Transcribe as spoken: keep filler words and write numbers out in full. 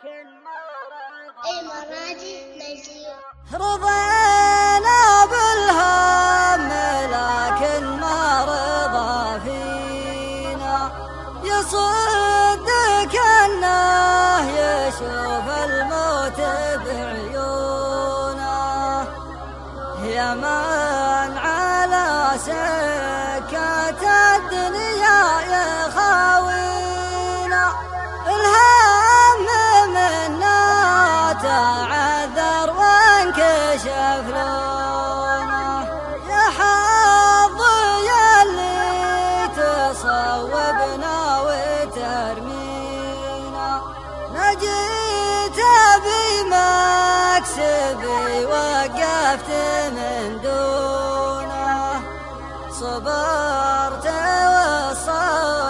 رضينا بالهم لكن ما رضى فينا، يصدق انه يشوف الموت بعيونه، يا من على سكة الدنيا يخاوينا، الهم منا تعذر وانكشف لونه، يا حظي اللي تصوبنا وترمينا، نجيت بمكسبي وقفت من دونه، صبرت وصبرت